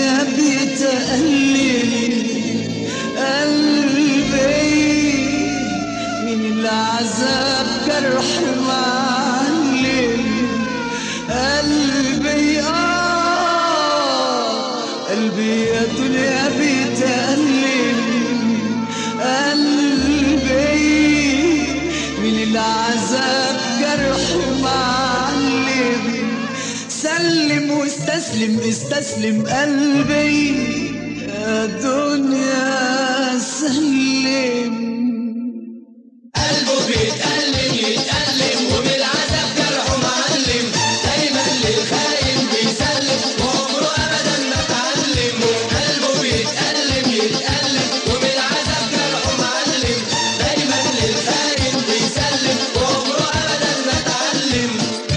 الدنيا بيتألم قلبي من العذاب جرح معلم قلبي قلبي يا دنيا بيتألم قلبي من العذاب جرح معلم سلم واستسلم استسلم قلبي يا دنيا سلم قلبه بيتألم يتألم وبالعذاب جرحه معلم دايما للخاين بيسلم وعمره ابدا ما اتعلم قلبه بيتألم يتألم وبالعذاب جرحه معلم دايما للخاين بيسلم وعمره ابدا ما اتعلم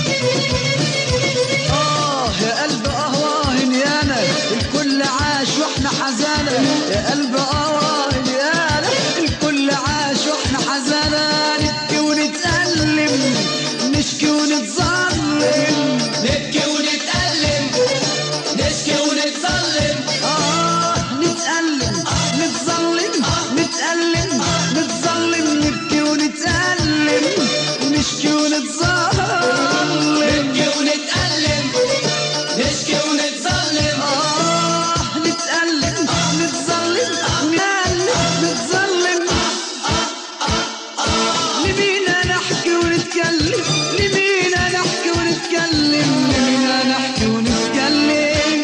يا قلب واهن يانا الكل عاش واحنا حزانة يا قلب واهن يانا الكل عاش واحنا حزانة نبكي ونتألم نشكي ونتظلم نبكي ونتألم نشكي ونتظلم نتألم نتظلم نتألم نتظلم نبكي ونتألم نشكي ونتظلم نبكي ونتألم نشكي ونتظلم نتألم نتظلم نتظلم لمين نحكي ونتكلم لمين نحكي ونتكلم لمين نحكي ونتكلم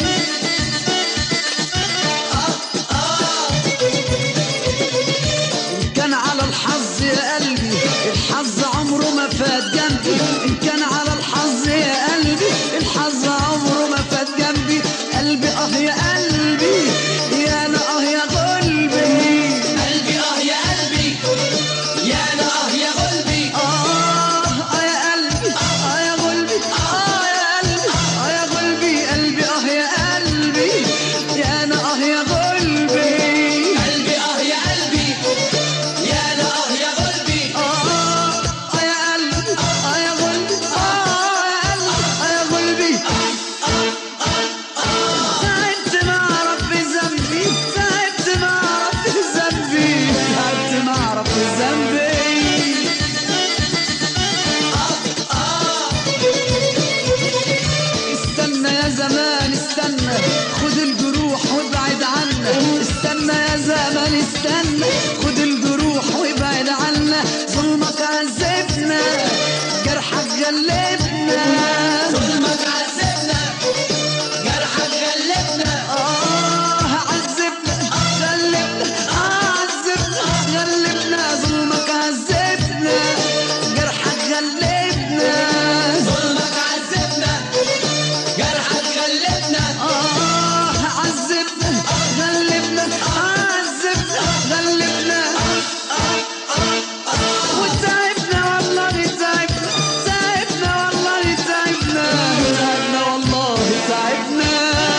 إن كان على الحظ يا قلبي الحظ عمره ما فات جنبي إن كان على الحظ يا قلبي الحظ عمره ما فات جنبي قلبي يا قلبي يا أنا يا قلبي قلبي يا قلبي يا انا يا قلبي يا قلبي يا قلبي يا قلبي يا قلبي قلبي يا قلبي يا أنا يا قلبي قلبي يا قلبي يا انا يا قلبي يا قلبي يا قلبي يا قلبي تعبت مع ربي ذنبي تعبت مع ربي ذنبي تعبت مع ربي ذنبي استنى يا زمان استنى خد الجروح وابعد عنا استنى يا زمان استنى خد الجروح وابعد عنا ظلمك عذبنا جرحك غلبنا ظلمك عذبنا جرحك غلبنا عذبنا غلبنا عذبنا غلبنا ظلمك عذبنا جرحك غلبنا ظلمك عذبنا جرحك غلبنا عذبنا غلبنا عذبنا غلبنا وتعبنا والله تعبنا تعبنا والله تعبنا تعبنا والله تعبنا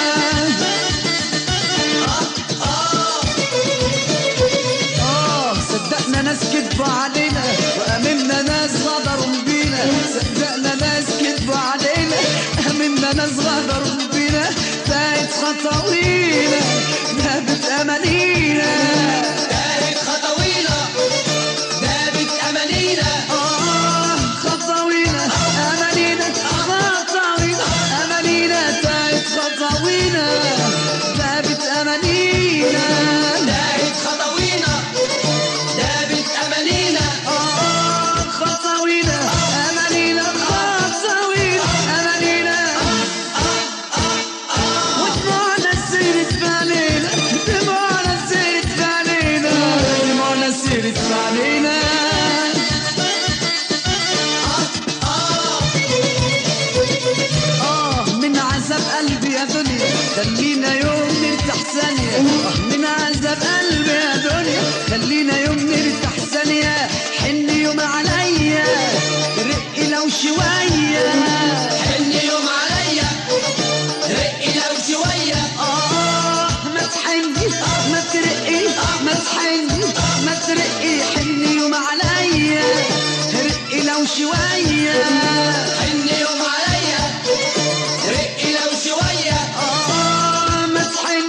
صدقنا ناس كدبوا علينا وأمنا ناس غدروا بينا صدقنا ناس كدبوا علينا أمنا ناس غدروا بينا فايت خطاوينا ذهبت أمانينا دارت خطوينا دابت امانينا خطاوينا أمانينا خطاوينا أمانينا فايت خطاوينا ذهبت أمانينا دارت خطوينا دابت امانينا خطاوينا أمانينا خطاوينا أمانينا ودموعنا سيرت في علينا دموعنا سيرت في علينا دموعنا سيرت في علينا من عذاب قلبي يا دنيا خلينا يوم نرتاح ثانية من عذاب قلبي يا دنيا خلينا يوم نرتاح ثانية حن يوم عليا رقي لو شوية حن يوم عليا رقي لو شوية ما تحني ما ترقي ما تحني ما ترقي حن يوم عليا رقي لو شوية حن يوم عليا رقي لو شوية ما تحني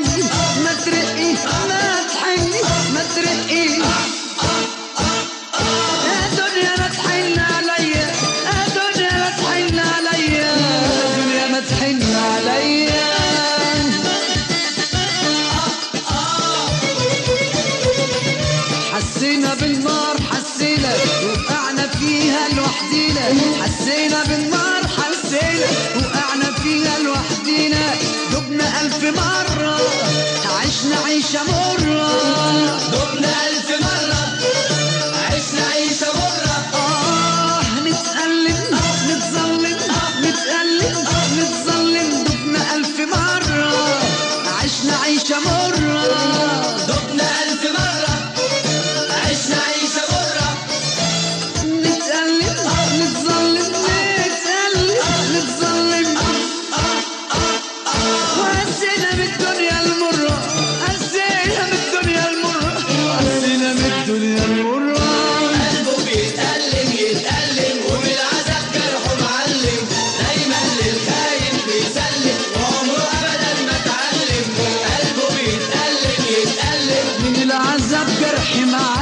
حسينا بالنار حسينا وقعنا فيها لوحدينا، حسينا بالنار حسينا وقعنا فيها لوحدينا، دبنا 1000 مرة عشنا عيشة مرة، دبنا 1000 مرة عشنا عيشة مرة. نتألم نتظلم نتألم نتظلم، دبنا 1000 مرة عشنا عيشة مرة، دبنا 1000 مرة عشنا عيشة مرة. نتألم نتظلم نتألم نتظلم، وحسينا بالدنيا المرة، حسينا بالدنيا المرة، حسينا بالدنيا المرة. قلبه بيتألم يتألم وبالعذاب جرحه معلم، دايما للخاين بيسلم وعمره أبدا ما اتعلم. قلبه بيتألم يتألم من العذاب جرحي معلم.